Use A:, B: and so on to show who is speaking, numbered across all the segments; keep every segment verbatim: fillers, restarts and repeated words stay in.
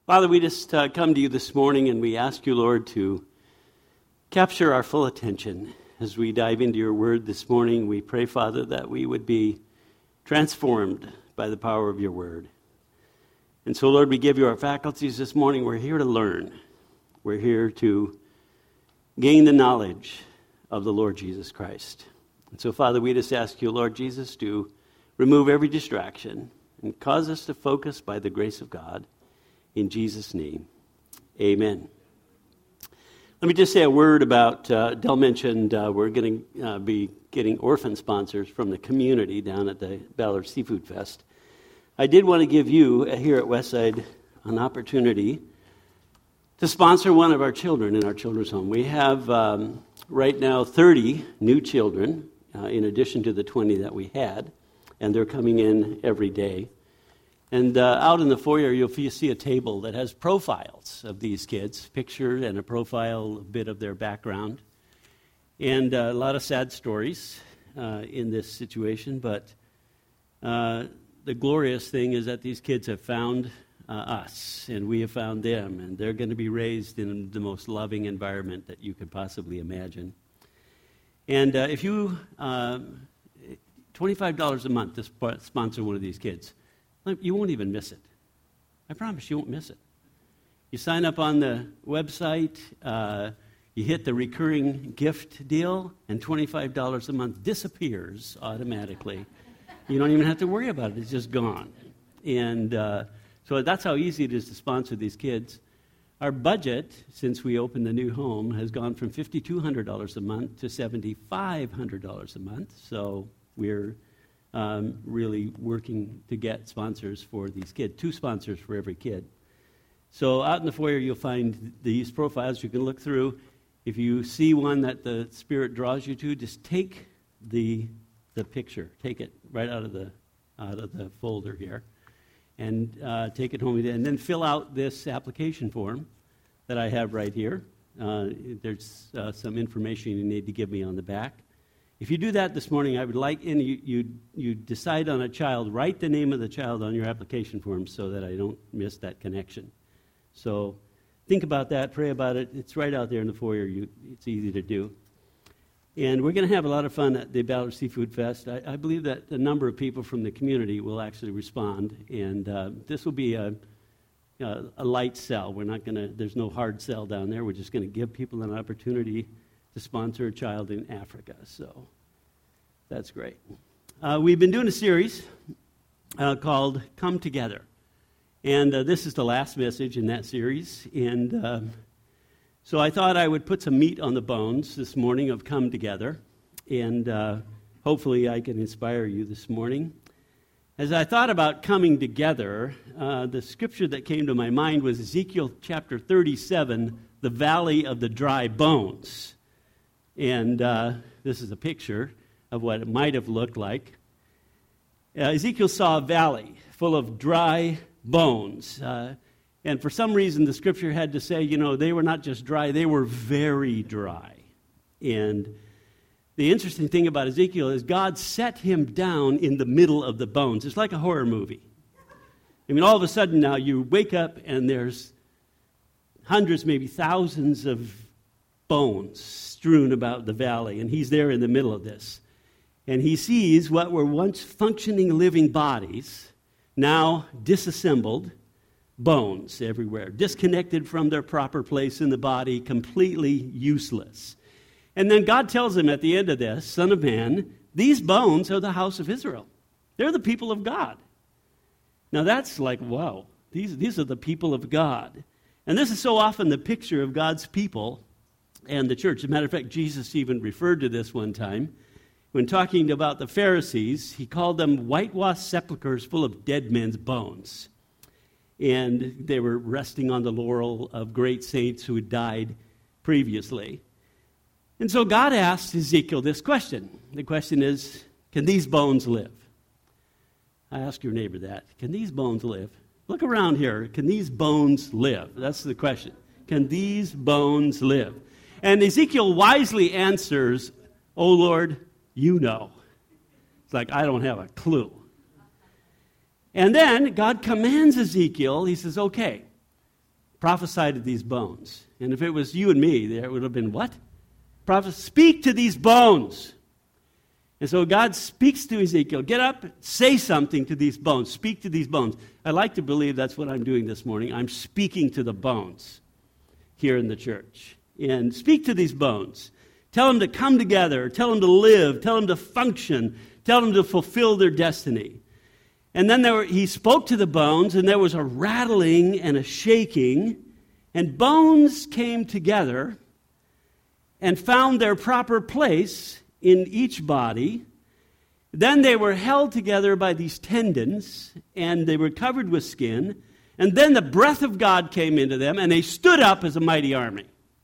A: Father, we just uh, come to you this morning and we ask you, Lord, to capture our full attention as we dive into your word this morning. We pray, Father, that we would be transformed by the power of your word. And so, Lord, we give you our faculties this morning. We're here to learn. We're here to gain the knowledge of the Lord Jesus Christ. And so, Father, we just ask you, Lord Jesus, to remove every distraction and cause us to focus by the grace of God. In Jesus' name, amen. Let me just say a word about, uh, Del mentioned uh, we're going to uh, be getting orphan sponsors from the community down at the Ballard Seafood Fest. I did want to give you, uh, here at Westside, an opportunity to sponsor one of our children in our children's home. We have um, right now thirty new children, uh, in addition to the twenty that we had, and they're coming in every day. And uh, out in the foyer, you'll see a table that has profiles of these kids, picture and a profile, a bit of their background. And uh, a lot of sad stories uh, in this situation, but uh, the glorious thing is that these kids have found uh, us, and we have found them, and they're going to be raised in the most loving environment that you could possibly imagine. And uh, if you, uh, twenty-five dollars a month to sponsor one of these kids, you won't even miss it. I promise you won't miss it. You sign up on the website, uh, you hit the recurring gift deal, and twenty-five dollars a month disappears automatically. You don't even have to worry about it. It's just gone. And uh, so that's how easy it is to sponsor these kids. Our budget, since we opened the new home, has gone from five thousand two hundred dollars a month to seven thousand five hundred dollars a month. So we're Um, really working to get sponsors for these kids, two sponsors for every kid. So out in the foyer, you'll find these profiles you can look through. If you see one that the Spirit draws you to, just take the the picture, take it right out of the out of the folder here, and uh, take it home, and then fill out this application form that I have right here. Uh, there's uh, some information you need to give me on the back. If you do that this morning, I would like, and you, you you decide on a child, write the name of the child on your application form so that I don't miss that connection. So think about that, pray about it. It's right out there in the foyer. You, it's easy to do. And we're going to have a lot of fun at the Ballard Seafood Fest. I, I believe that a number of people from the community will actually respond, and uh, this will be a, a, a light sell. We're not going to, there's no hard sell down there. We're just going to give people an opportunity to sponsor a child in Africa. So that's great. Uh, we've been doing a series uh, called Come Together. And uh, this is the last message in that series. And uh, so I thought I would put some meat on the bones this morning of Come Together. And uh, hopefully I can inspire you this morning. As I thought about coming together, uh, the scripture that came to my mind was Ezekiel chapter thirty-seven, the valley of the dry bones. And uh, this is a picture of what it might have looked like. Uh, Ezekiel saw a valley full of dry bones. Uh, and for some reason, the scripture had to say, you know, they were not just dry, they were very dry. And the interesting thing about Ezekiel is God set him down in the middle of the bones. It's like a horror movie. I mean, all of a sudden now you wake up and there's hundreds, maybe thousands of bones strewn about the valley, and he's there in the middle of this. And he sees what were once functioning living bodies, now disassembled bones everywhere, disconnected from their proper place in the body, completely useless. And then God tells him at the end of this, Son of man, these bones are the house of Israel. They're the people of God. Now that's like, wow, these, these are the people of God. And this is so often the picture of God's people and the church. As a matter of fact, Jesus even referred to this one time. When talking about the Pharisees, he called them whitewashed sepulchres full of dead men's bones. And they were resting on the laurel of great saints who had died previously. And so God asked Ezekiel this question. The question is, can these bones live? I ask your neighbor that. Can these bones live? Look around here. Can these bones live? That's the question. Can these bones live? And Ezekiel wisely answers, "Oh Lord, you know." It's like, I don't have a clue. And then God commands Ezekiel, he says, okay, prophesy to these bones. And if it was you and me, there would have been, what? Prophet, speak to these bones. And so God speaks to Ezekiel, get up, say something to these bones, speak to these bones. I like to believe that's what I'm doing this morning. I'm speaking to the bones here in the church. And speak to these bones. Tell them to come together, tell them to live, tell them to function, tell them to fulfill their destiny. And then there were, he spoke to the bones, and there was a rattling and a shaking, and bones came together and found their proper place in each body. Then they were held together by these tendons, and they were covered with skin. And then the breath of God came into them, and they stood up as a mighty army.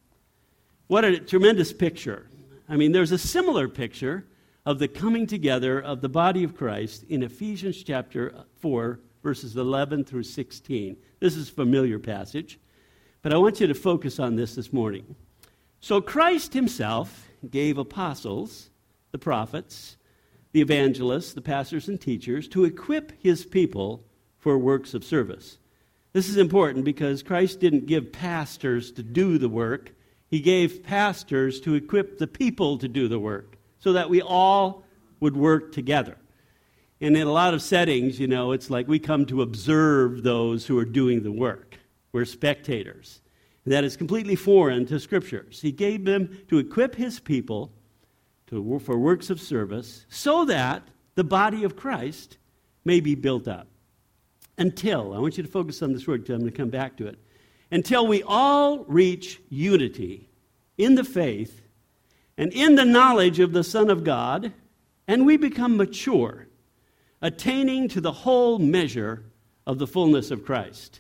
A: What a tremendous picture. I mean, there's a similar picture of the coming together of the body of Christ in Ephesians chapter four, verses eleven through sixteen. This is a familiar passage, but I want you to focus on this this morning. So Christ himself gave apostles, the prophets, the evangelists, the pastors and teachers, to equip his people for works of service. This is important because Christ didn't give pastors to do the work. He gave pastors to equip the people to do the work so that we all would work together. And in a lot of settings, you know, it's like we come to observe those who are doing the work. We're spectators. And that is completely foreign to Scriptures. He gave them to equip his people to, for works of service so that the body of Christ may be built up. Until, I want you to focus on this word because I'm going to come back to it. Until we all reach unity in the faith and in the knowledge of the Son of God, and we become mature, attaining to the whole measure of the fullness of Christ.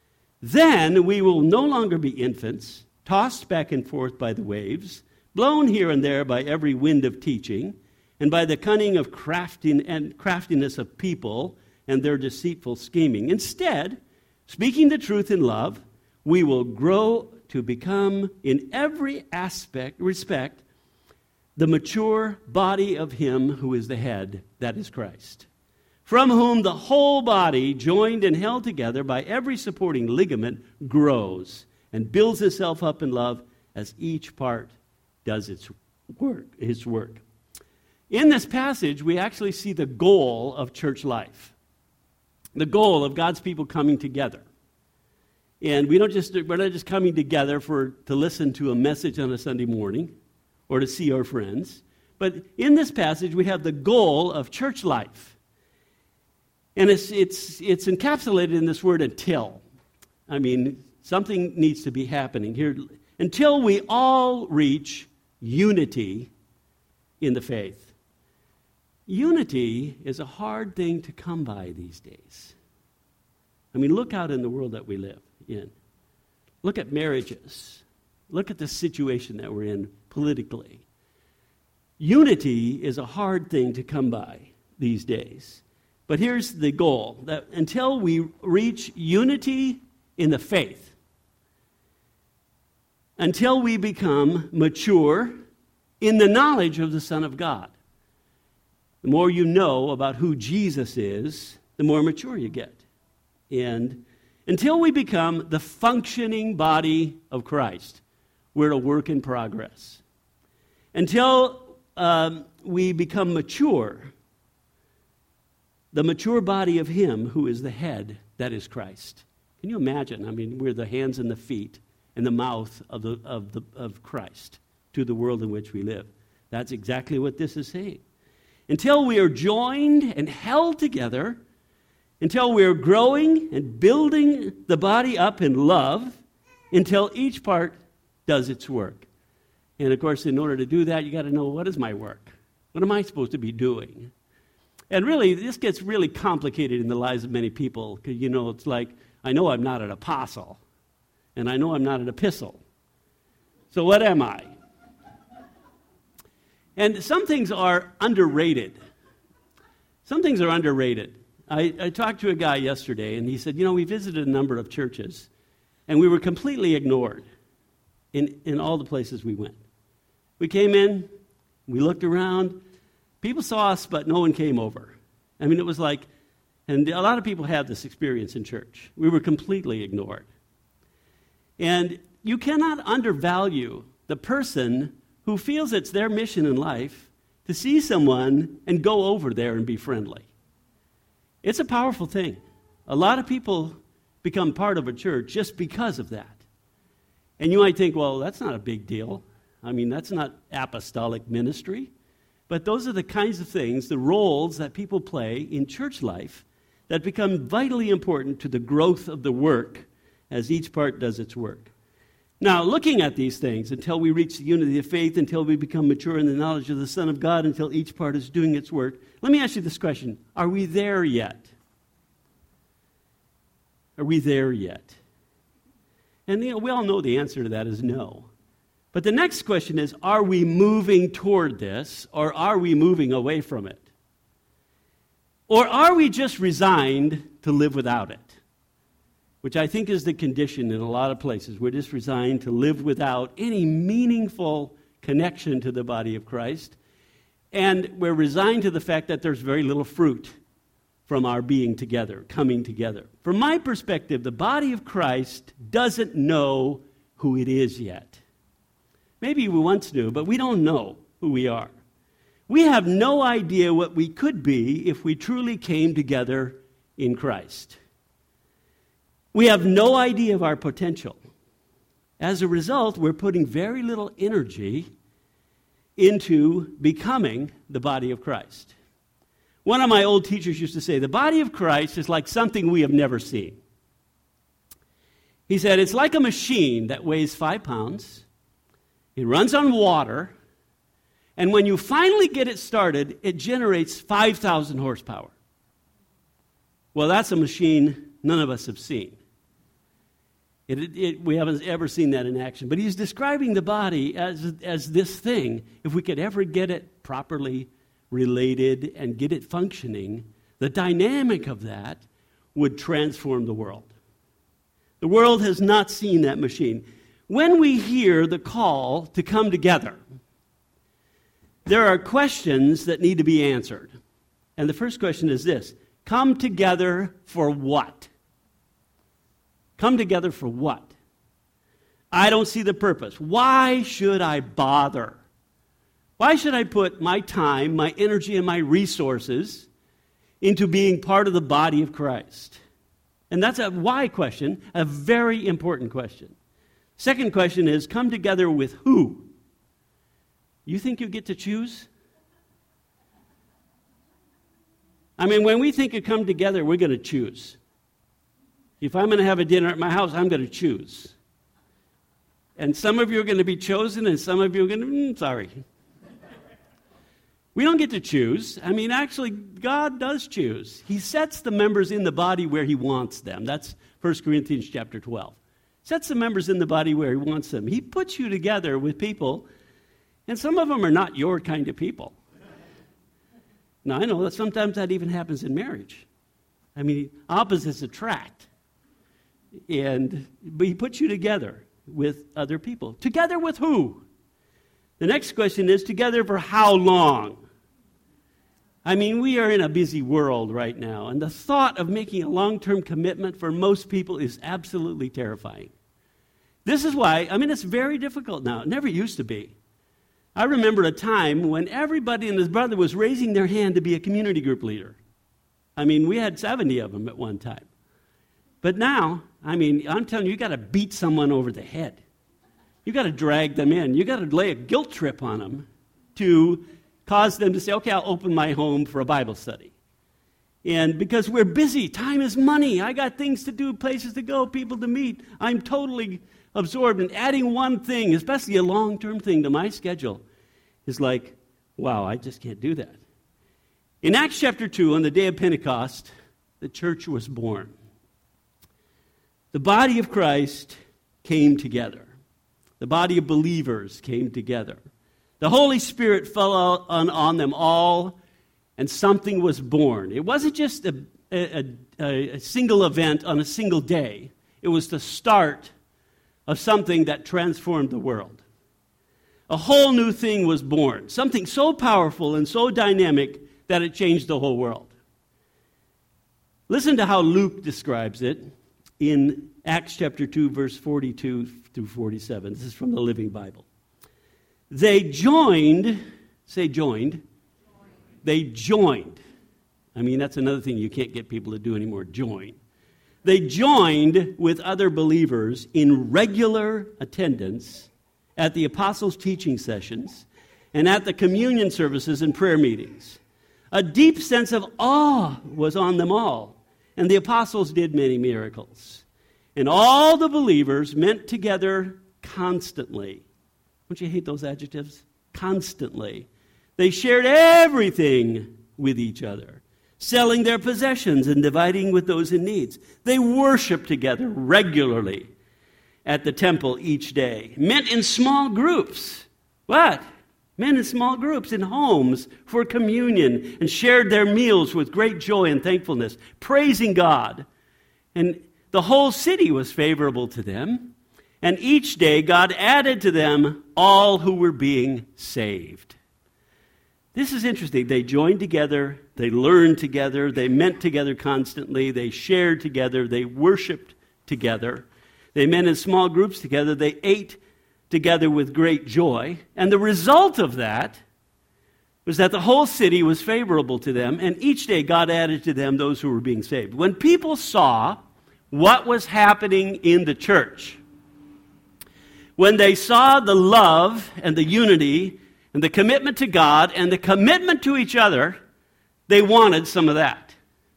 A: Then we will no longer be infants, tossed back and forth by the waves, blown here and there by every wind of teaching, and by the cunning of crafting and craftiness of people and their deceitful scheming. Instead, speaking the truth in love, we will grow to become, in every aspect, respect, the mature body of him who is the head, that is Christ, from whom the whole body, joined and held together by every supporting ligament, grows and builds itself up in love as each part does its work. Its work. In this passage, we actually see the goal of church life, the goal of God's people coming together. And we don't just, we're not just coming together for to listen to a message on a Sunday morning or to see our friends. But in this passage, we have the goal of church life. And it's, it's, it's encapsulated in this word until. I mean, something needs to be happening here. Until we all reach unity in the faith. Unity is a hard thing to come by these days. I mean, look out in the world that we live in. Look at marriages. Look at the situation that we're in politically. Unity is a hard thing to come by these days. But here's the goal, that until we reach unity in the faith, until we become mature in the knowledge of the Son of God. The more you know about who Jesus is, the more mature you get. And until we become the functioning body of Christ, we're a work in progress. Until um, we become mature, the mature body of him who is the head, that is Christ. Can you imagine? I mean, we're the hands and the feet and the mouth of the of the of Christ to the world in which we live. That's exactly what this is saying. Until we are joined and held together, until we are growing and building the body up in love, until each part does its work. And of course, in order to do that, you got to know, what is my work? What am I supposed to be doing? And really, this gets really complicated in the lives of many people, because, you know, it's like, I know I'm not an apostle, and I know I'm not an epistle. So what am I? And some things are underrated. Some things are underrated. I, I talked to a guy yesterday, and he said, you know, we visited a number of churches, and we were completely ignored in, in all the places we went. We came in, we looked around, people saw us, but no one came over. I mean, it was like, and a lot of people have this experience in church. We were completely ignored. And you cannot undervalue the person who feels it's their mission in life to see someone and go over there and be friendly. It's a powerful thing. A lot of people become part of a church just because of that. And you might think, well, that's not a big deal. I mean, that's not apostolic ministry. But those are the kinds of things, the roles that people play in church life that become vitally important to the growth of the work as each part does its work. Now, looking at these things until we reach the unity of faith, until we become mature in the knowledge of the Son of God, until each part is doing its work, let me ask you this question. Are we there yet? Are we there yet? And you know, we all know the answer to that is no. But the next question is, are we moving toward this, or are we moving away from it? Or are we just resigned to live without it? Which I think is the condition in a lot of places. We're just resigned to live without any meaningful connection to the body of Christ. And we're resigned to the fact that there's very little fruit from our being together, coming together. From my perspective, the body of Christ doesn't know who it is yet. Maybe we once knew, but we don't know who we are. We have no idea what we could be if we truly came together in Christ. We have no idea of our potential. As a result, we're putting very little energy into becoming the body of Christ. One of my old teachers used to say, the body of Christ is like something we have never seen. He said, it's like a machine that weighs five pounds. It runs on water. And when you finally get it started, it generates five thousand horsepower. Well, that's a machine none of us have seen. It, it, it, we haven't ever seen that in action. But he's describing the body as, as this thing. If we could ever get it properly related and get it functioning, the dynamic of that would transform the world. The world has not seen that machine. When we hear the call to come together, there are questions that need to be answered. And the first question is this: come together for what? Come together for what? I don't see the purpose. Why should I bother? Why should I put my time, my energy, and my resources into being part of the body of Christ? And that's a why question, a very important question. Second question is, come together with who? You think you get to choose? I mean, when we think of come together, we're going to choose. If I'm going to have a dinner at my house, I'm going to choose. And some of you are going to be chosen, and some of you are going to, mm, sorry. We don't get to choose. I mean, actually, God does choose. He sets the members in the body where he wants them. That's First Corinthians chapter twelve. Sets the members in the body where he wants them. He puts you together with people, and some of them are not your kind of people. Now, I know that sometimes that even happens in marriage. I mean, opposites attract. And but he puts you together with other people. Together with who? The next question is, together for how long? I mean, we are in a busy world right now, and the thought of making a long-term commitment for most people is absolutely terrifying. This is why, I mean, it's very difficult now. It never used to be. I remember a time when everybody and his brother was raising their hand to be a community group leader. I mean, we had seventy of them at one time. But now, I mean, I'm telling you, you got to beat someone over the head. You got to drag them in. You got to lay a guilt trip on them to cause them to say, okay, I'll open my home for a Bible study. And because we're busy, time is money. I got things to do, places to go, people to meet. I'm totally absorbed. And adding one thing, especially a long-term thing to my schedule, is like, wow, I just can't do that. In Acts chapter two, on the day of Pentecost, the church was born. The body of Christ came together. The body of believers came together. The Holy Spirit fell on, on them all, and something was born. It wasn't just a, a, a, a single event on a single day. It was the start of something that transformed the world. A whole new thing was born, something so powerful and so dynamic that it changed the whole world. Listen to how Luke describes it in Acts chapter two, verse forty-two through forty-seven. This is from the Living Bible. They joined, say joined. joined. They joined. I mean, that's another thing you can't get people to do anymore, join. They joined with other believers in regular attendance at the apostles' teaching sessions and at the communion services and prayer meetings. A deep sense of awe was on them all, and the apostles did many miracles. And all the believers met together constantly. Don't you hate those adjectives? Constantly. They shared everything with each other, selling their possessions and dividing with those in need. They worshiped together regularly at the temple each day. Met in small groups. What? Met in small groups in homes for communion and shared their meals with great joy and thankfulness, praising God. And the whole city was favorable to them. And each day God added to them all who were being saved. This is interesting. They joined together, they learned together, they met together constantly, they shared together, they worshiped together, they met in small groups together, they ate together with great joy. And the result of that was that the whole city was favorable to them, and each day God added to them those who were being saved. When people saw what was happening in the church, when they saw the love and the unity and the commitment to God and the commitment to each other, they wanted some of that.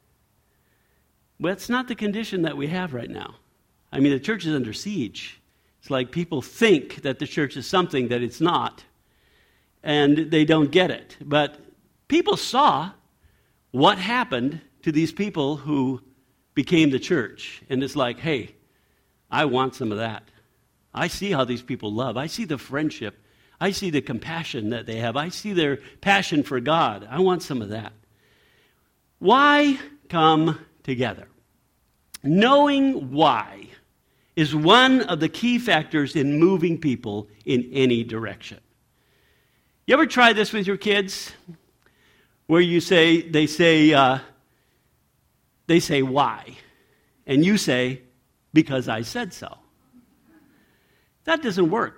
A: But it's not the condition that we have right now. I mean, the church is under siege. It's like people think that the church is something that it's not, and they don't get it. But people saw what happened to these people who became the church, and it's like, hey, I want some of that. I see how these people love. I see the friendship. I see the compassion that they have. I see their passion for God. I want some of that. Why come together? Knowing why is one of the key factors in moving people in any direction. You ever try this with your kids? Where you say, they say, uh, they say why? And you say, because I said so. That doesn't work.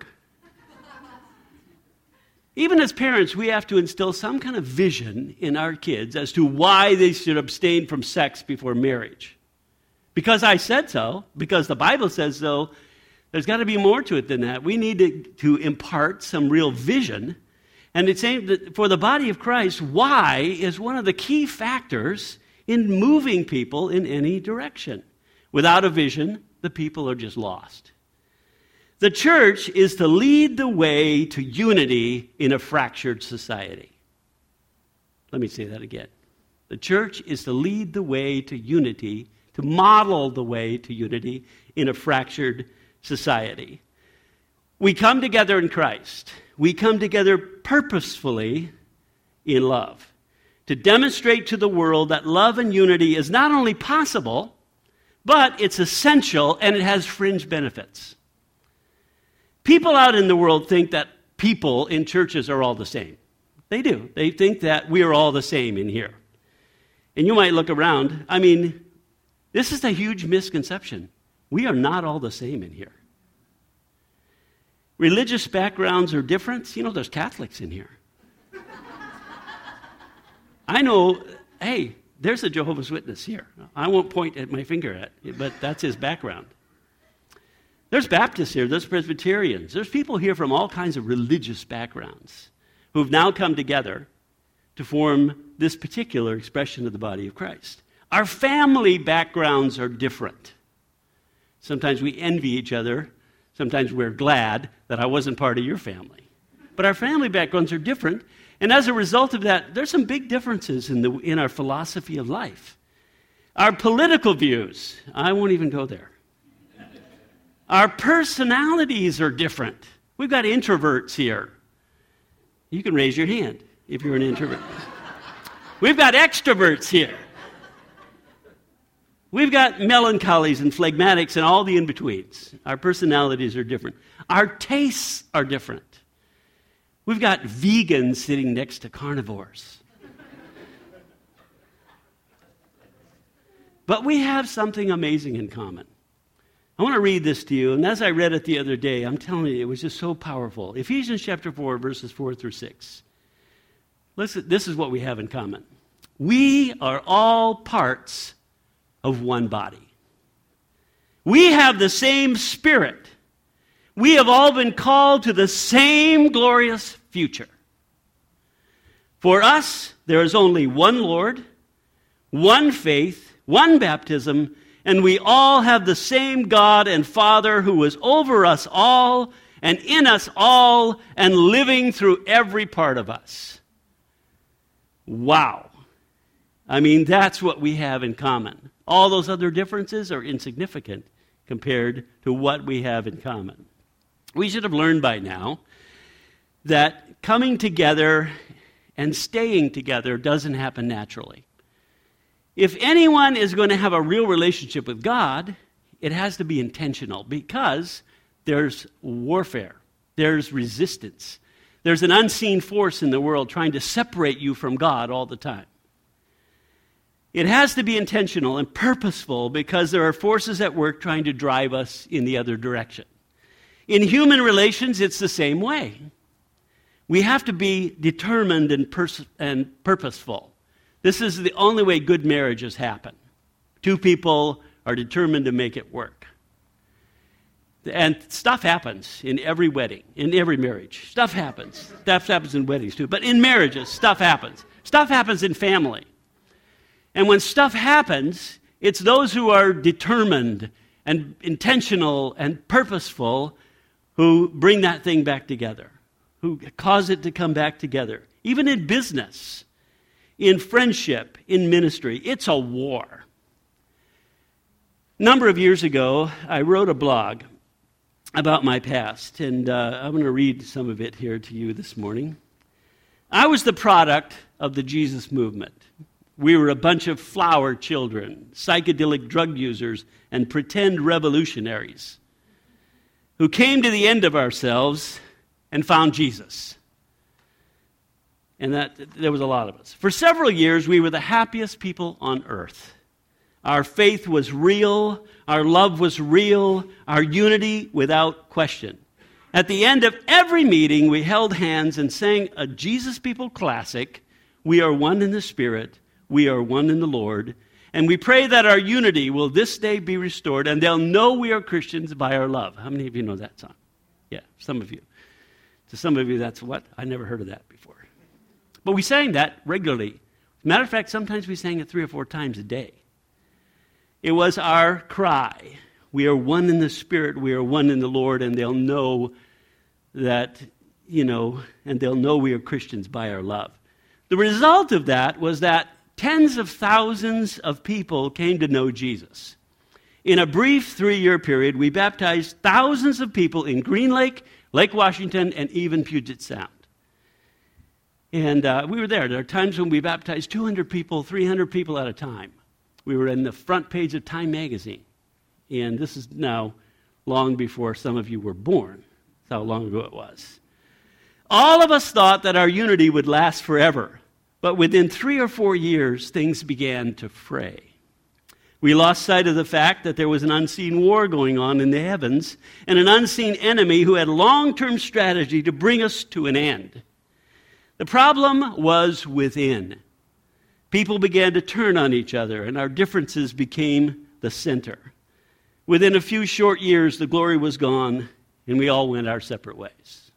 A: Even as parents, we have to instill some kind of vision in our kids as to why they should abstain from sex before marriage. Because I said so, because the Bible says so, there's got to be more to it than that. We need to, to impart some real vision. And it's aimed at, for the body of Christ, why is one of the key factors in moving people in any direction. Without a vision, the people are just lost. The church is to lead the way to unity in a fractured society. Let me say that again. The church is to lead the way to unity, to model the way to unity in a fractured society. We come together in Christ. We come together purposefully in love to demonstrate to the world that love and unity is not only possible, but it's essential and it has fringe benefits. People out in the world think that people in churches are all the same. They do. They think that we are all the same in here. And you might look around. I mean, this is a huge misconception. We are not all the same in here. Religious backgrounds are different. You know, there's Catholics in here. I know, hey, there's a Jehovah's Witness here. I won't point at my finger at it, but that's his background. There's Baptists here, there's Presbyterians, there's people here from all kinds of religious backgrounds who've now come together to form this particular expression of the body of Christ. Our family backgrounds are different. Sometimes we envy each other, sometimes we're glad that I wasn't part of your family. But our family backgrounds are different, and as a result of that, there's some big differences in the in our philosophy of life. Our political views, I won't even go there. Our personalities are different. We've got introverts here. You can raise your hand if you're an introvert. We've got extroverts here. We've got melancholies and phlegmatics and all the in-betweens. Our personalities are different. Our tastes are different. We've got vegans sitting next to carnivores. But we have something amazing in common. I want to read this to you, and as I read it the other day, I'm telling you, it was just so powerful. Ephesians chapter four, verses four through six. Listen, this is what we have in common. We are all parts of one body. We have the same Spirit. We have all been called to the same glorious future. For us, there is only one Lord, one faith, one baptism, and we all have the same God and Father who is over us all and in us all and living through every part of us. Wow. I mean, that's what we have in common. All those other differences are insignificant compared to what we have in common. We should have learned by now that coming together and staying together doesn't happen naturally. If anyone is going to have a real relationship with God, it has to be intentional because there's warfare, there's resistance, there's an unseen force in the world trying to separate you from God all the time. It has to be intentional and purposeful because there are forces at work trying to drive us in the other direction. In human relations, it's the same way. We have to be determined and, pers- and purposeful. This is the only way good marriages happen. Two people are determined to make it work. And stuff happens in every wedding, in every marriage. Stuff happens. Stuff happens in weddings too. But in marriages, stuff happens. Stuff happens in family. And when stuff happens, it's those who are determined and intentional and purposeful who bring that thing back together, who cause it to come back together. Even in business, in friendship, in ministry, it's a war. A number of years ago, I wrote a blog about my past, and uh, I'm going to read some of it here to you this morning. I was the product of the Jesus movement. We were a bunch of flower children, psychedelic drug users, and pretend revolutionaries who came to the end of ourselves and found Jesus. And that there was a lot of us. For several years, we were the happiest people on earth. Our faith was real. Our love was real. Our unity without question. At the end of every meeting, we held hands and sang a Jesus People classic, "We are one in the Spirit. We are one in the Lord." And we pray that our unity will this day be restored, and they'll know we are Christians by our love. How many of you know that song? Yeah, some of you. To some of you, that's what? I never heard of that before. But we sang that regularly. As a matter of fact, sometimes we sang it three or four times a day. It was our cry. We are one in the Spirit, we are one in the Lord, and they'll know that, you know, and they'll know we are Christians by our love. The result of that was that tens of thousands of people came to know Jesus. In a brief three-year period, we baptized thousands of people in Green Lake, Lake Washington, and even Puget Sound. And uh, we were there. There are times when we baptized two hundred people, three hundred people at a time. We were in the front page of Time magazine. And this is now long before some of you were born. That's how long ago it was. All of us thought that our unity would last forever. But within three or four years, things began to fray. We lost sight of the fact that there was an unseen war going on in the heavens and an unseen enemy who had a long-term strategy to bring us to an end. The problem was within. People began to turn on each other, and our differences became the center. Within a few short years, the glory was gone, and we all went our separate ways.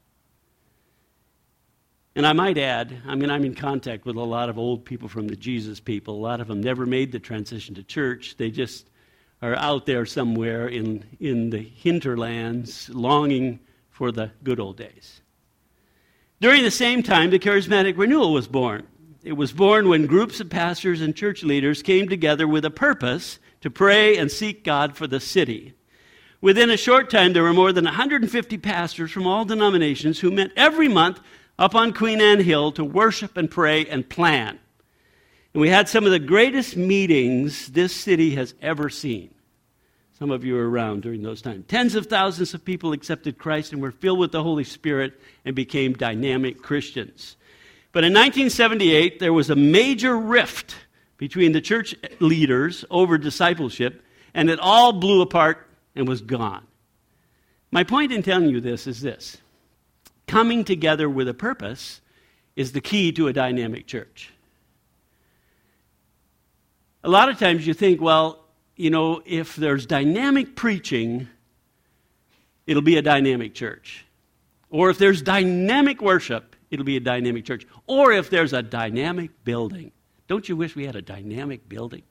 A: And I might add, I mean, I'm in contact with a lot of old people from the Jesus people. A lot of them never made the transition to church. They just are out there somewhere in, in the hinterlands, longing for the good old days. During the same time, the Charismatic Renewal was born. It was born when groups of pastors and church leaders came together with a purpose to pray and seek God for the city. Within a short time, there were more than one hundred fifty pastors from all denominations who met every month up on Queen Anne Hill to worship and pray and plan. And we had some of the greatest meetings this city has ever seen. Some of you were around during those times. Tens of thousands of people accepted Christ and were filled with the Holy Spirit and became dynamic Christians. But in nineteen seventy-eight, there was a major rift between the church leaders over discipleship, and it all blew apart and was gone. My point in telling you this is this. Coming together with a purpose is the key to a dynamic church. A lot of times you think, well, you know, if there's dynamic preaching, it'll be a dynamic church. Or if there's dynamic worship, it'll be a dynamic church. Or if there's a dynamic building. Don't you wish we had a dynamic building?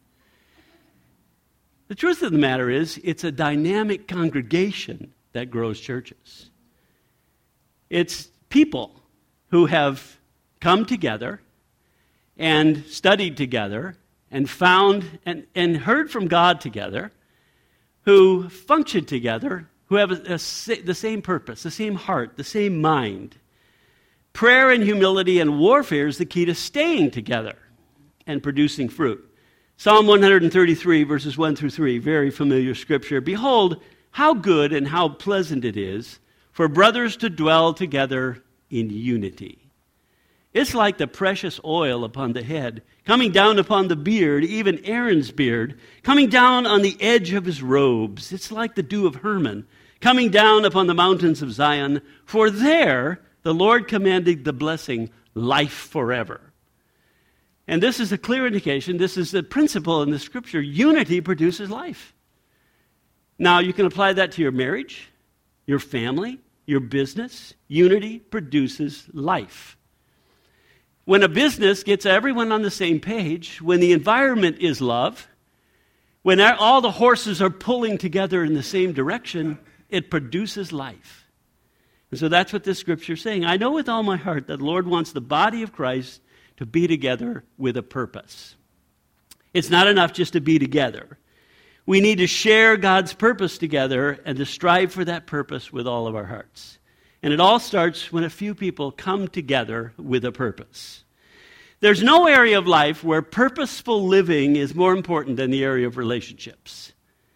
A: The truth of the matter is, it's a dynamic congregation that grows churches. It's people who have come together and studied together and found and, and heard from God together, who function together, who have a, a, the same purpose, the same heart, the same mind. Prayer and humility and warfare is the key to staying together and producing fruit. Psalm one thirty-three, verses one through three, very familiar scripture. Behold, how good and how pleasant it is for brothers to dwell together in unity. It's like the precious oil upon the head, coming down upon the beard, even Aaron's beard, coming down on the edge of his robes. It's like the dew of Hermon, coming down upon the mountains of Zion. For there the Lord commanded the blessing, life forever. And this is a clear indication, this is the principle in the scripture, unity produces life. Now, you can apply that to your marriage, your family, your business. Unity produces life. When a business gets everyone on the same page, when the environment is love, when all the horses are pulling together in the same direction, it produces life. And so that's what this scripture is saying. I know with all my heart that the Lord wants the body of Christ to be together with a purpose. It's not enough just to be together. We need to share God's purpose together and to strive for that purpose with all of our hearts. And it all starts when a few people come together with a purpose. There's no area of life where purposeful living is more important than the area of relationships.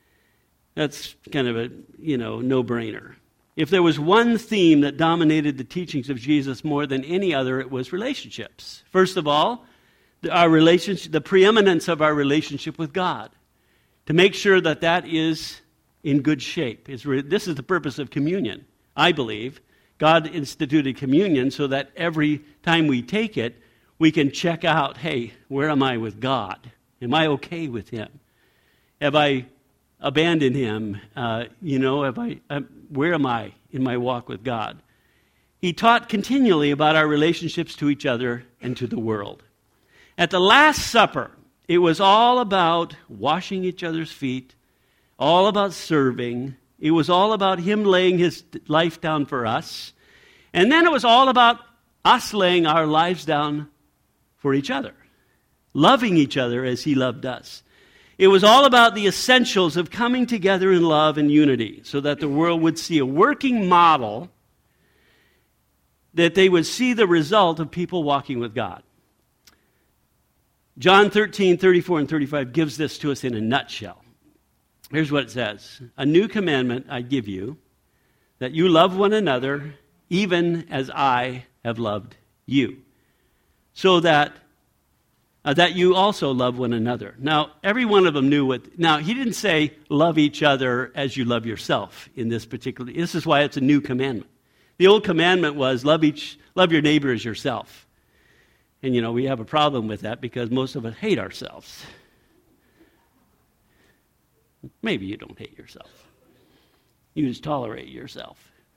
A: That's kind of a, you know, no-brainer. If there was one theme that dominated the teachings of Jesus more than any other, it was relationships. First of all, our relationship, the preeminence of our relationship with God. To make sure that that is in good shape. It's re- this is the purpose of communion, I believe. God instituted communion so that every time we take it, we can check out, hey, where am I with God? Am I okay with Him? Have I abandoned Him? Uh, you know, have I? Uh, where am I in my walk with God? He taught continually about our relationships to each other and to the world. At the Last Supper, it was all about washing each other's feet, all about serving. It was all about Him laying His life down for us. And then it was all about us laying our lives down for each other, loving each other as He loved us. It was all about the essentials of coming together in love and unity so that the world would see a working model, that they would see the result of people walking with God. John thirteen, thirty-four and thirty-five gives this to us in a nutshell. Here's what it says. A new commandment I give you, that you love one another, even as I have loved you. So that uh, that you also love one another. Now, every one of them knew what... Now, he didn't say, love each other as you love yourself in this particular... This is why it's a new commandment. The old commandment was, love each, love your neighbor as yourself. And, you know, we have a problem with that because most of us hate ourselves. Maybe you don't hate yourself. You just tolerate yourself.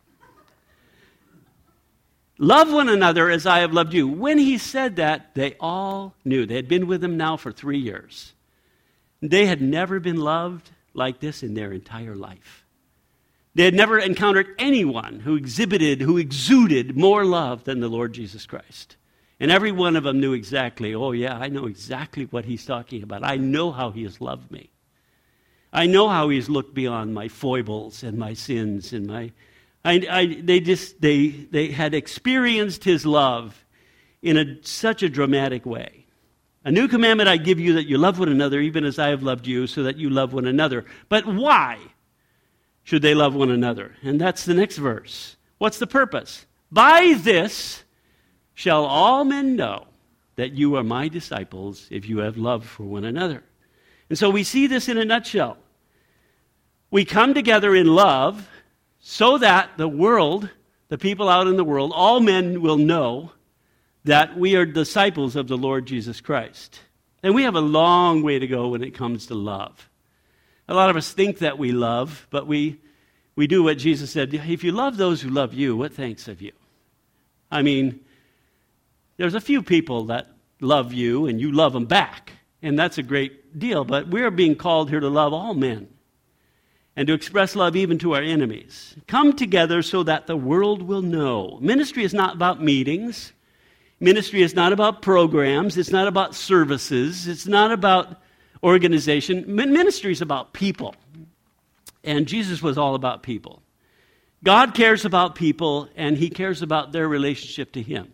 A: Love one another as I have loved you. When he said that, they all knew. They had been with him now for three years. They had never been loved like this in their entire life. They had never encountered anyone who exhibited, who exuded more love than the Lord Jesus Christ. And every one of them knew exactly, oh yeah, I know exactly what he's talking about. I know how he has loved me. I know how he's looked beyond my foibles and my sins and my... I, I, they just they they had experienced his love in a, such a dramatic way. A new commandment I give you, that you love one another even as I have loved you, so that you love one another. But why should they love one another? And that's the next verse. What's the purpose? By this shall all men know that you are my disciples, if you have love for one another. And so we see this in a nutshell. We come together in love so that the world, the people out in the world, all men will know that we are disciples of the Lord Jesus Christ. And we have a long way to go when it comes to love. A lot of us think that we love, but we we do what Jesus said, if you love those who love you, what thanks have you? I mean, there's a few people that love you and you love them back, and that's a great deal, but we're being called here to love all men and to express love even to our enemies. Come together so that the world will know. Ministry is not about meetings. Ministry is not about programs. It's not about services. It's not about organization. Ministry is about people. And Jesus was all about people. God cares about people, and he cares about their relationship to him.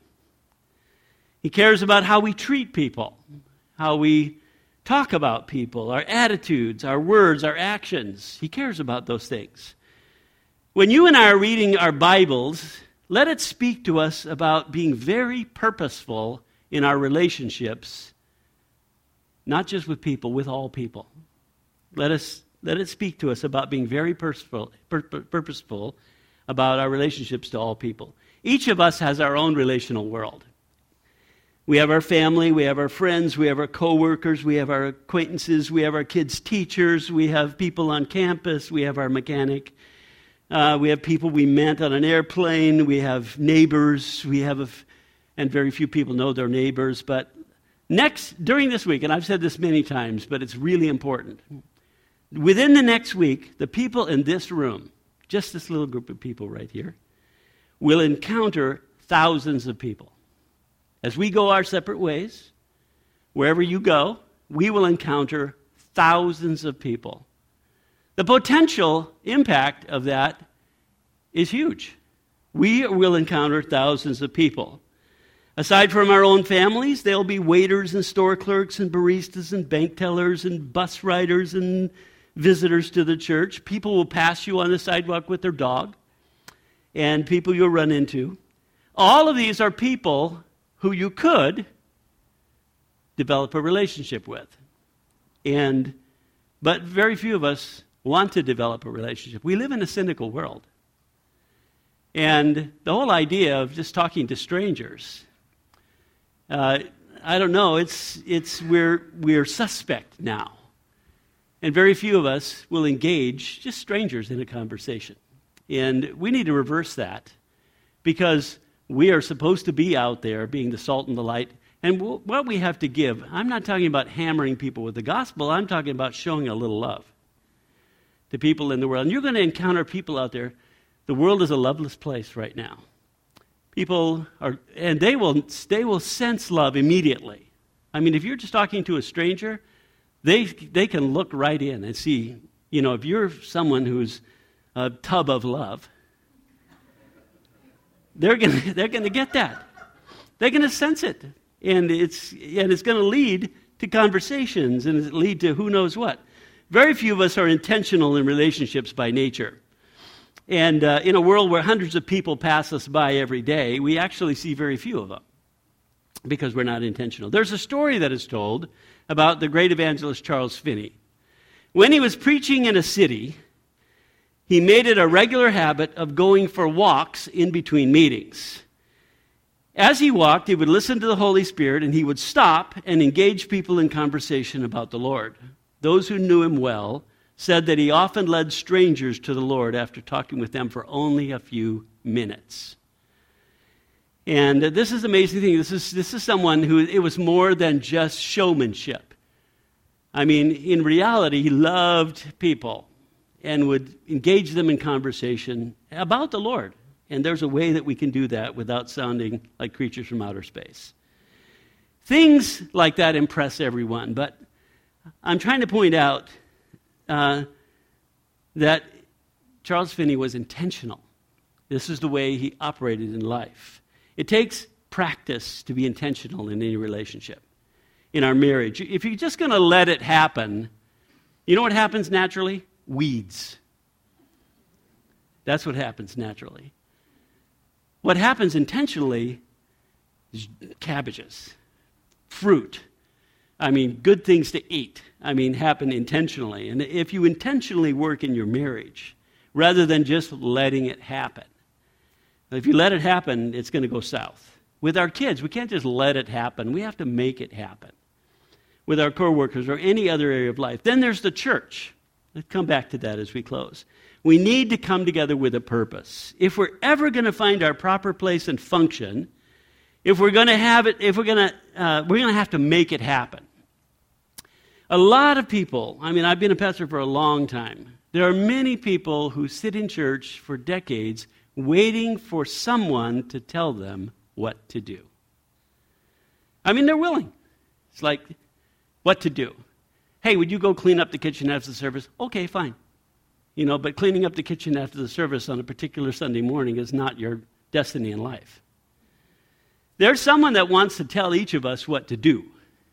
A: He cares about how we treat people, how we talk about people, our attitudes, our words, our actions. He cares about those things. When you and I are reading our Bibles, let it speak to us about being very purposeful in our relationships, not just with people, with all people. Let us let it speak to us about being very purposeful, pur- purposeful about our relationships to all people. Each of us has our own relational world. We have our family, we have our friends, we have our coworkers, we have our acquaintances, we have our kids' teachers, we have people on campus, we have our mechanic, uh, we have people we met on an airplane, we have neighbors, we have, a f- and very few people know their neighbors. But next, during this week, and I've said this many times, but it's really important. Within the next week, the people in this room, just this little group of people right here, will encounter thousands of people. As we go our separate ways, wherever you go, we will encounter thousands of people. The potential impact of that is huge. We will encounter thousands of people. Aside from our own families, there'll be waiters and store clerks and baristas and bank tellers and bus riders and visitors to the church. People will pass you on the sidewalk with their dog, and people you'll run into. All of these are people who you could develop a relationship with. And but very few of us want to develop a relationship. We live in a cynical world. And the whole idea of just talking to strangers, uh, I don't know, it's it's we're we're suspect now. And very few of us will engage just strangers in a conversation. And we need to reverse that, because we are supposed to be out there being the salt and the light. And w- what we have to give, I'm not talking about hammering people with the gospel. I'm talking about showing a little love to people in the world. And you're going to encounter people out there. The world is a loveless place right now. People are, and they will, they will sense love immediately. I mean, if you're just talking to a stranger, they they can look right in and see, you know, if you're someone who's a tub of love, They're going to they're going to get that. They're going to sense it. And it's and it's going to lead to conversations, and it lead to who knows what. Very few of us are intentional in relationships by nature. And uh, in a world where hundreds of people pass us by every day, we actually see very few of them because we're not intentional. There's a story that is told about the great evangelist Charles Finney. When he was preaching in a city, he made it a regular habit of going for walks in between meetings. As he walked, he would listen to the Holy Spirit, and he would stop and engage people in conversation about the Lord. Those who knew him well said that he often led strangers to the Lord after talking with them for only a few minutes. And this is an amazing thing. This is, this is someone who, it was more than just showmanship. I mean, in reality, he loved people and would engage them in conversation about the Lord. And there's a way that we can do that without sounding like creatures from outer space. Things like that impress everyone, but I'm trying to point out uh, that Charles Finney was intentional. This is the way he operated in life. It takes practice to be intentional in any relationship. In our marriage, if you're just going to let it happen, you know what happens naturally? Weeds. That's what happens naturally. What happens intentionally is cabbages, fruit. I mean, good things to eat, I mean, happen intentionally. And if you intentionally work in your marriage, rather than just letting it happen, if you let it happen, it's going to go south. With our kids, we can't just let it happen. We have to make it happen. With our coworkers or any other area of life. Then there's the church. Let's come back to that as we close. We need to come together with a purpose. If we're ever going to find our proper place and function, if we're going to have it, if we're going to, uh, we're going to have to make it happen. A lot of people, I mean, I've been a pastor for a long time. There are many people who sit in church for decades waiting for someone to tell them what to do. I mean, they're willing. It's like, what to do. Hey, would you go clean up the kitchen after the service? Okay, fine. You know, but cleaning up the kitchen after the service on a particular Sunday morning is not your destiny in life. There's someone that wants to tell each of us what to do.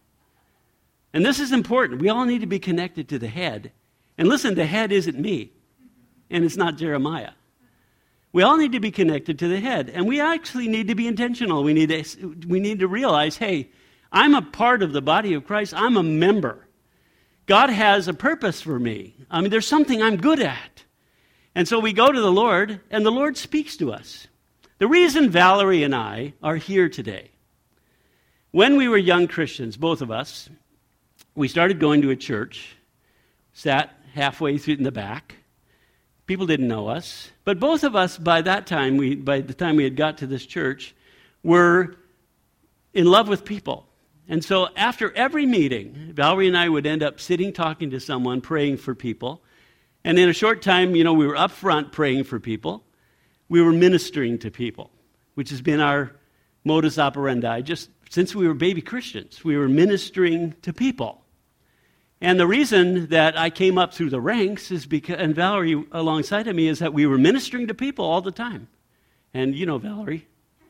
A: And this is important. We all need to be connected to the head. And listen, the head isn't me. And it's not Jeremiah. We all need to be connected to the head. And we actually need to be intentional. We need to, we need to realize, hey, I'm a part of the body of Christ. I'm a member. God has a purpose for me. I mean, there's something I'm good at. And so we go to the Lord, and the Lord speaks to us. The reason Valerie and I are here today, when we were young Christians, both of us, we started going to a church, sat halfway through in the back. People didn't know us. But both of us, by that time, we, by the time we had got to this church, were in love with people. And so after every meeting, Valerie and I would end up sitting, talking to someone, praying for people. And in a short time, you know, we were up front praying for people. We were ministering to people, which has been our modus operandi just since we were baby Christians. We were ministering to people. And the reason that I came up through the ranks is because, and Valerie alongside of me, is that we were ministering to people all the time. And you know Valerie.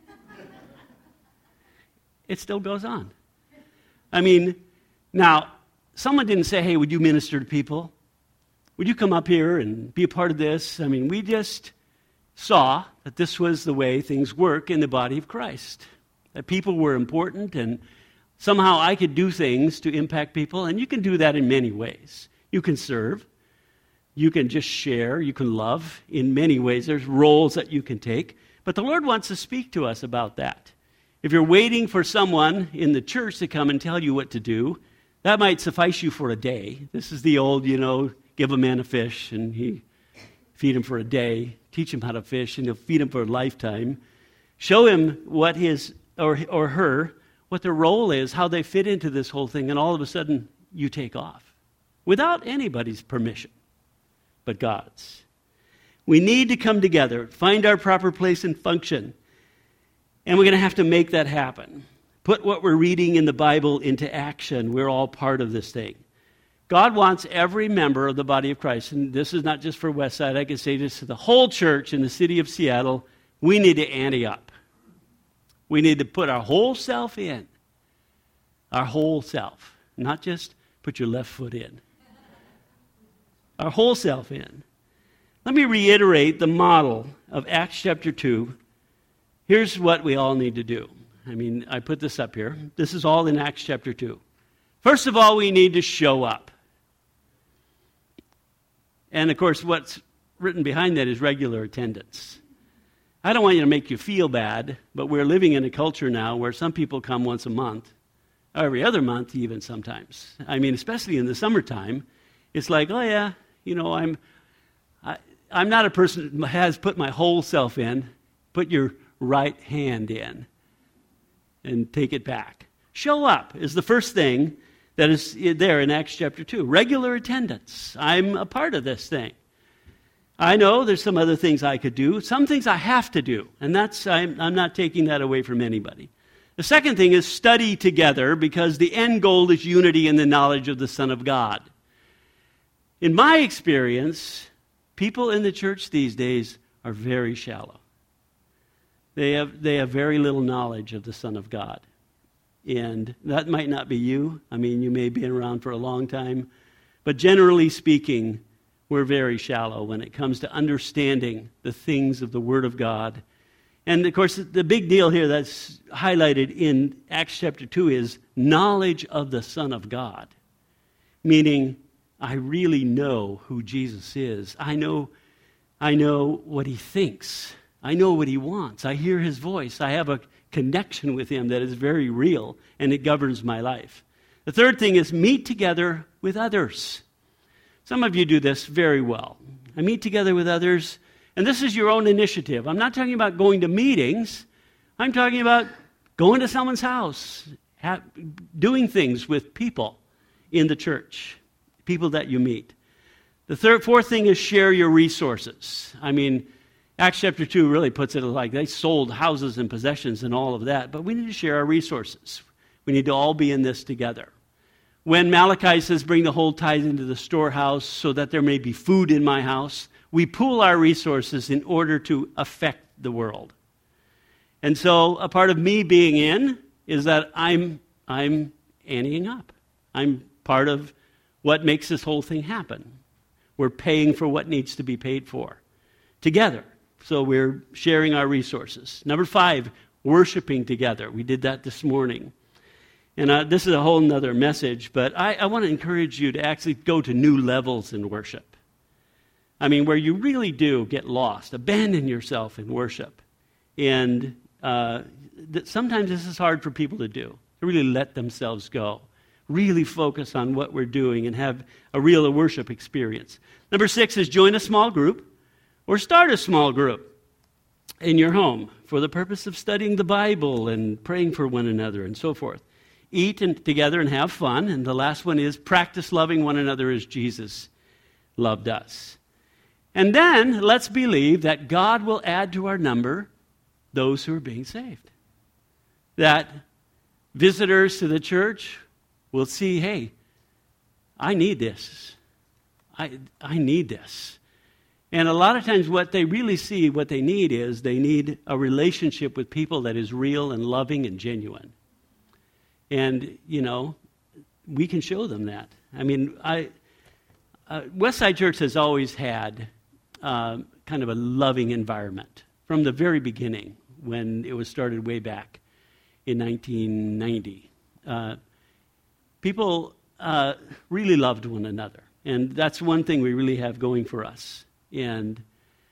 A: It still goes on. I mean, now, someone didn't say, hey, would you minister to people? Would you come up here and be a part of this? I mean, we just saw that this was the way things work in the body of Christ. That people were important, and somehow I could do things to impact people, and you can do that in many ways. You can serve. You can just share. You can love in many ways. There's roles that you can take. But the Lord wants to speak to us about that. If you're waiting for someone in the church to come and tell you what to do, that might suffice you for a day. This is the old, you know, give a man a fish and he feed him for a day, teach him how to fish, and he'll feed him for a lifetime. Show him what his or or her, what their role is, how they fit into this whole thing, and all of a sudden you take off without anybody's permission but God's. We need to come together, find our proper place and function. And we're going to have to make that happen. Put what we're reading in the Bible into action. We're all part of this thing. God wants every member of the body of Christ, and this is not just for Westside. I can say this to the whole church in the city of Seattle. We need to ante up. We need to put our whole self in. Our whole self. Not just put your left foot in. Our whole self in. Let me reiterate the model of Acts chapter two. Here's what we all need to do. I mean, I put this up here. This is all in Acts chapter two. First of all, we need to show up. And, of course, what's written behind that is regular attendance. I don't want you to make you feel bad, but we're living in a culture now where some people come once a month, or every other month even sometimes. I mean, especially in the summertime, it's like, oh, yeah, you know, I'm, I, I'm not a person who has put my whole self in. Put your right hand in and take it back. Show up is the first thing that is there in Acts chapter two. Regular attendance. I'm a part of this thing. I know there's some other things I could do. Some things I have to do, and that's I'm, I'm not taking that away from anybody. The second thing is study together, because the end goal is unity in the knowledge of the Son of God. In my experience, people in the church these days are very shallow. They have, they have very little knowledge of the Son of God. And that might not be you. I mean, you may have been around for a long time. But generally speaking, we're very shallow when it comes to understanding the things of the Word of God And, of course, the big deal here that's highlighted in Acts chapter two is knowledge of the Son of God, meaning I really know who Jesus is. I know, I know what he thinks. I know what he wants. I hear his voice. I have a connection with him that is very real, and it governs my life. The third thing is meet together with others. Some of you do this very well. I meet together with others, and this is your own initiative. I'm not talking about going to meetings. I'm talking about going to someone's house, ha- doing things with people in the church, people that you meet. The third, fourth thing is share your resources. I mean, Acts chapter two really puts it like they sold houses and possessions and all of that, but we need to share our resources. We need to all be in this together. When Malachi says, bring the whole tithe into the storehouse so that there may be food in my house, we pool our resources in order to affect the world. And so a part of me being in is that I'm, I'm anteing up. I'm part of what makes this whole thing happen. We're paying for what needs to be paid for together. So we're sharing our resources. Number five, worshiping together. We did that this morning. And uh, this is a whole nother message, but I, I want to encourage you to actually go to new levels in worship. I mean, where you really do get lost, abandon yourself in worship. And uh, th- sometimes this is hard for people to do, to really let themselves go, really focus on what we're doing and have a real worship experience. Number six is join a small group or start a small group in your home for the purpose of studying the Bible and praying for one another and so forth. Eat and, together and have fun. And the last one is practice loving one another as Jesus loved us. And then let's believe that God will add to our number those who are being saved. That visitors to the church will see, hey, I need this. I, I need this. And a lot of times what they really see, what they need is they need a relationship with people that is real and loving and genuine. And, you know, we can show them that. I mean, I, uh, Westside Church has always had uh, kind of a loving environment from the very beginning when it was started way back in nineteen ninety. Uh, people uh, really loved one another. And that's one thing we really have going for us. And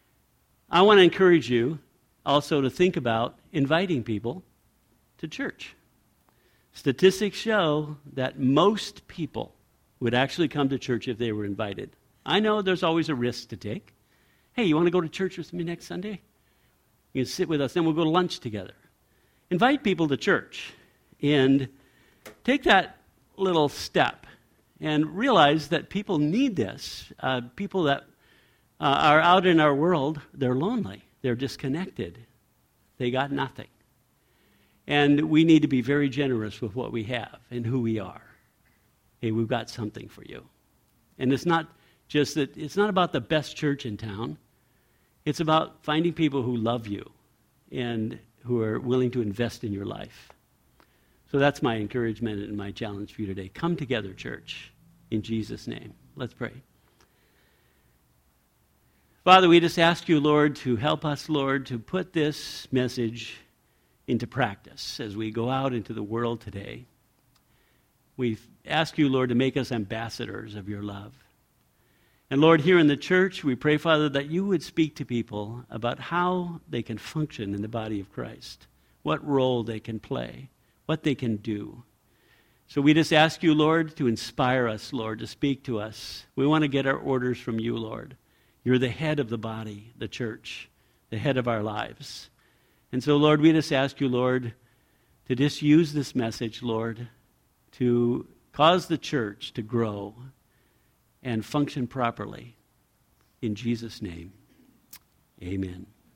A: I want to encourage you also to think about inviting people to church. Statistics show that most people would actually come to church if they were invited. I know there's always a risk to take. Hey, you want to go to church with me next Sunday? You can sit with us, then we'll go to lunch together. Invite people to church and take that little step and realize that people need this. Uh, people that uh, are out in our world, they're lonely. They're disconnected. They got nothing. And we need to be very generous with what we have and who we are. Hey, we've got something for you. And it's not just that, it's not about the best church in town. It's about finding people who love you and who are willing to invest in your life. So that's my encouragement and my challenge for you today. Come together, church, in Jesus' name. Let's pray. Father, we just ask you, Lord, to help us, Lord, to put this message into practice as we go out into the world today. We ask you, Lord, to make us ambassadors of your love. And Lord, here in the church, we pray, Father, that you would speak to people about how they can function in the body of Christ, what role they can play, what they can do. So we just ask you, Lord, to inspire us, Lord, to speak to us. We want to get our orders from you, Lord. You're the head of the body, the church, the head of our lives. And so, Lord, we just ask you, Lord, to just use this message, Lord, to cause the church to grow and function properly. In Jesus' name, amen.